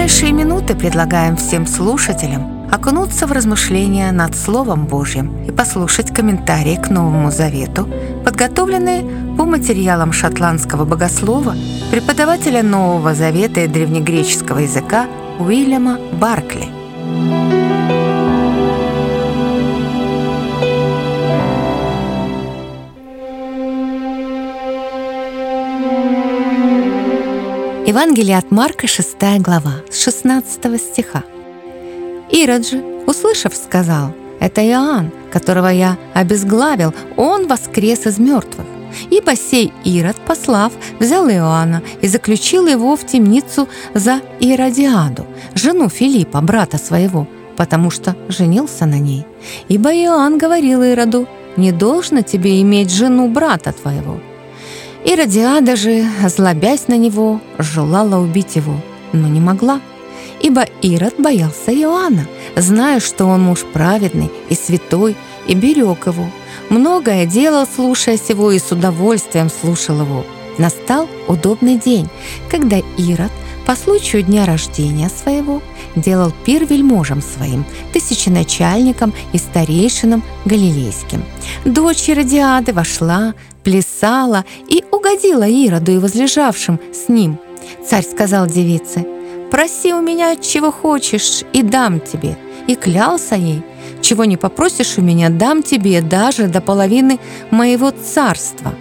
ближайшие минуты предлагаем всем слушателям окунуться в размышления над Словом Божьим и послушать комментарии к Новому Завету, подготовленные по материалам шотландского богослова, преподавателя Нового Завета и древнегреческого языка Уильяма Баркли. Евангелие от Марка, 6 глава, с 16 стиха. «Ирод же, услышав, сказал: „Это Иоанн, которого я обезглавил, он воскрес из мертвых“. Ибо сей Ирод, послав, взял Иоанна и заключил его в темницу за Иродиаду, жену Филиппа, брата своего, потому что женился на ней. Ибо Иоанн говорил Ироду: „Не должно тебе иметь жену брата твоего“. Иродиада же, злобясь на него, желала убить его, но не могла, ибо Ирод боялся Иоанна, зная, что он муж праведный и святой, и берег его. Многое делал, слушая сего, и с удовольствием слушал его. Настал удобный день, когда Ирод по случаю дня рождения своего делал пир вельможам своим, тысяченачальникам и старейшинам галилейским. Дочь Иродиады вошла, плясала и угодила Ироду и возлежавшим с ним. Царь сказал девице: „Проси у меня, чего хочешь, и дам тебе“, и клялся ей: „Чего не попросишь у меня, дам тебе даже до половины моего царства“.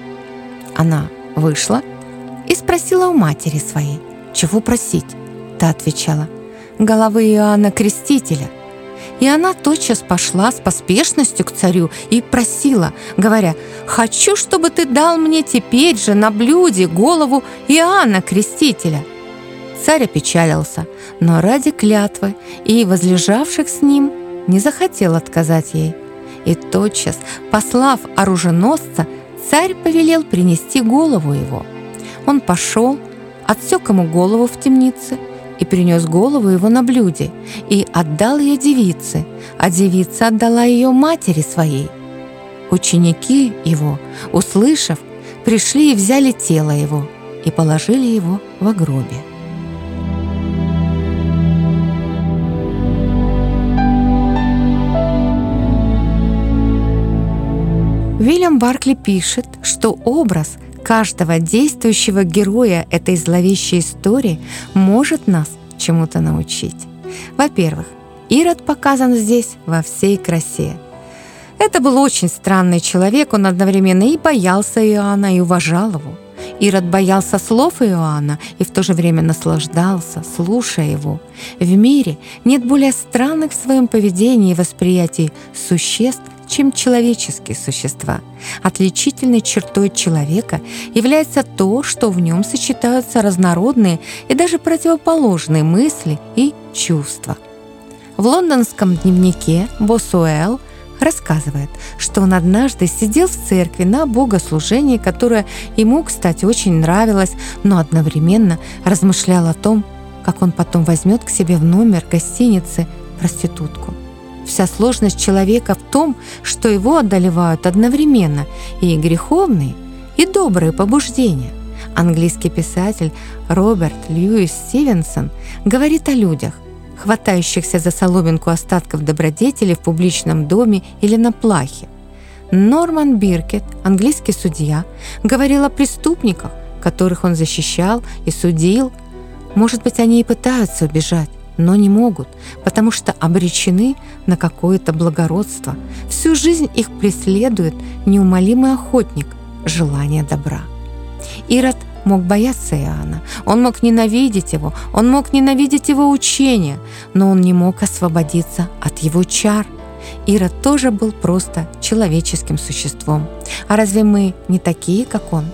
Она вышла и спросила у матери своей: „Чего просить?“ Та отвечала: „Головы Иоанна Крестителя“. И она тотчас пошла с поспешностью к царю и просила, говоря: „Хочу, чтобы ты дал мне теперь же на блюде голову Иоанна Крестителя“. Царь опечалился, но ради клятвы и возлежавших с ним не захотел отказать ей. И тотчас, послав оруженосца, царь повелел принести голову его. Он пошел, отсек ему голову в темнице и принес голову его на блюде, и отдал ее девице, а девица отдала ее матери своей. Ученики его, услышав, пришли и взяли тело его и положили его во гробе. Уильям Баркли пишет, что образ каждого действующего героя этой зловещей истории может нас чему-то научить. Во-первых, Ирод показан здесь во всей красе. Это был очень странный человек, он одновременно и боялся Иоанна, и уважал его. Ирод боялся слов Иоанна и в то же время наслаждался, слушая его. В мире нет более странных в своем поведении и восприятии существ, чем человеческие существа. Отличительной чертой человека является то, что в нем сочетаются разнородные и даже противоположные мысли и чувства. В лондонском дневнике Босуэлл рассказывает, что он однажды сидел в церкви на богослужении, которое ему, кстати, очень нравилось, но одновременно размышлял о том, как он потом возьмет к себе в номер гостиницы проститутку. Вся сложность человека в том, что его одолевают одновременно и греховные, и добрые побуждения. Английский писатель Роберт Льюис Стивенсон говорит о людях, хватающихся за соломинку остатков добродетели в публичном доме или на плахе. Норман Биркет, английский судья, говорил о преступниках, которых он защищал и судил. Может быть, они и пытаются убежать, но не могут, потому что обречены на какое-то благородство. Всю жизнь их преследует неумолимый охотник желания добра. Ирод мог бояться Иоанна, он мог ненавидеть его, он мог ненавидеть его учения, но он не мог освободиться от его чар. Ирод тоже был просто человеческим существом. А разве мы не такие, как он?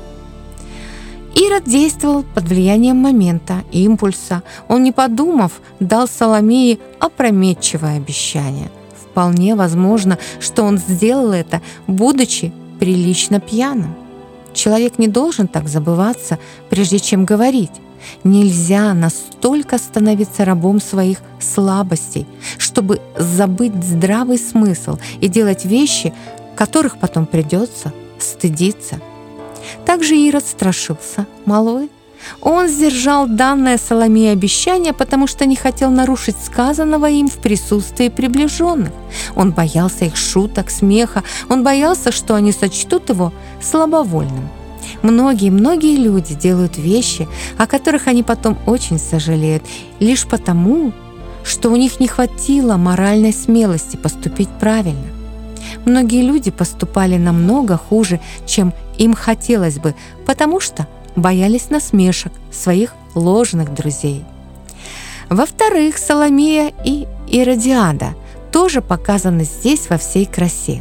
Ирод действовал под влиянием момента, импульса. Он, не подумав, дал Соломее опрометчивое обещание. Вполне возможно, что он сделал это, будучи прилично пьяным. Человек не должен так забываться, прежде чем говорить. Нельзя настолько становиться рабом своих слабостей, чтобы забыть здравый смысл и делать вещи, которых потом придется стыдиться. Также Ирод страшился малой. Он сдержал данное Соломее обещание, потому что не хотел нарушить сказанного им в присутствии приближенных. Он боялся их шуток, смеха, он боялся, что они сочтут его слабовольным. Многие люди делают вещи, о которых они потом очень сожалеют, лишь потому, что у них не хватило моральной смелости поступить правильно. Многие люди поступали намного хуже, чем им хотелось бы, потому что боялись насмешек своих ложных друзей. Во-вторых, Соломея и Иродиада тоже показаны здесь во всей красе.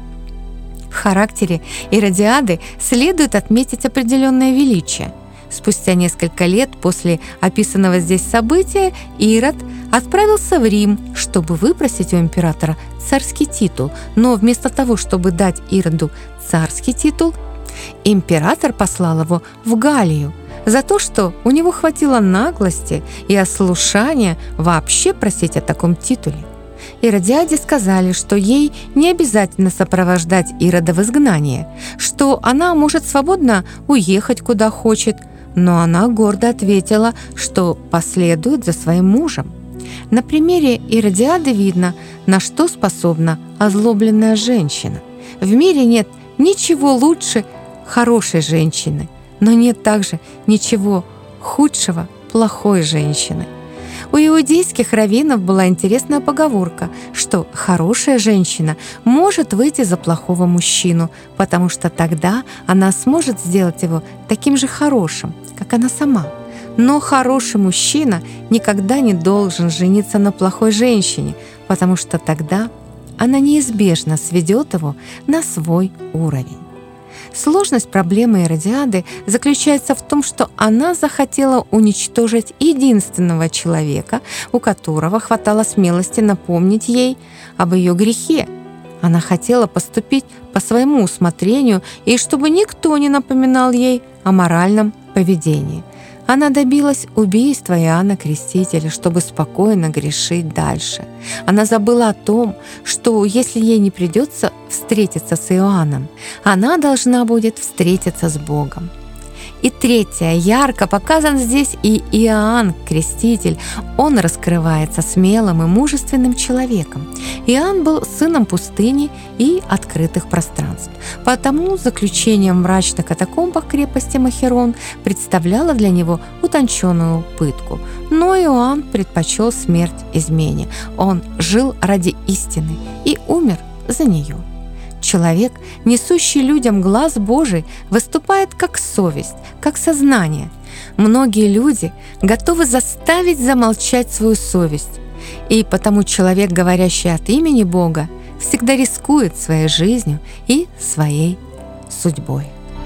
В характере Иродиады следует отметить определенное величие. Спустя несколько лет после описанного здесь события Ирод отправился в Рим, чтобы выпросить у императора царский титул, но вместо того, чтобы дать Ироду царский титул, император послал его в Галлию за то, что у него хватило наглости и ослушания вообще просить о таком титуле. Иродиаде сказали, что ей не обязательно сопровождать Ирода в изгнание, что она может свободно уехать куда хочет, но она гордо ответила, что последует за своим мужем. На примере Иродиады видно, на что способна озлобленная женщина. В мире нет ничего лучше хорошей женщины, но нет также ничего худшего плохой женщины. У иудейских раввинов была интересная поговорка, что хорошая женщина может выйти за плохого мужчину, потому что тогда она сможет сделать его таким же хорошим, как она сама. Но хороший мужчина никогда не должен жениться на плохой женщине, потому что тогда она неизбежно сведет его на свой уровень. Сложность проблемы Иродиады заключается в том, что она захотела уничтожить единственного человека, у которого хватало смелости напомнить ей об ее грехе. Она хотела поступить по своему усмотрению и чтобы никто не напоминал ей о моральном поведении. Она добилась убийства Иоанна Крестителя, чтобы спокойно грешить дальше. Она забыла о том, что если ей не придется встретиться с Иоанном, она должна будет встретиться с Богом. И третье, ярко показан здесь и Иоанн Креститель. Он раскрывается смелым и мужественным человеком. Иоанн был сыном пустыни и открытых пространств. Потому заключение в мрачных катакомбах крепости Махерон представляло для него утонченную пытку. Но Иоанн предпочел смерть измене. Он жил ради истины и умер за нее. Человек, несущий людям глаз Божий, выступает как совесть, как сознание. Многие люди готовы заставить замолчать свою совесть. И потому человек, говорящий от имени Бога, всегда рискует своей жизнью и своей судьбой.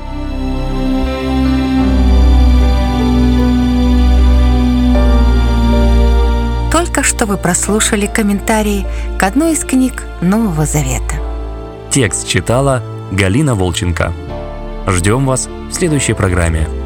Только что вы прослушали комментарии к одной из книг Нового Завета. Текст читала Галина Волченко. Ждем вас в следующей программе.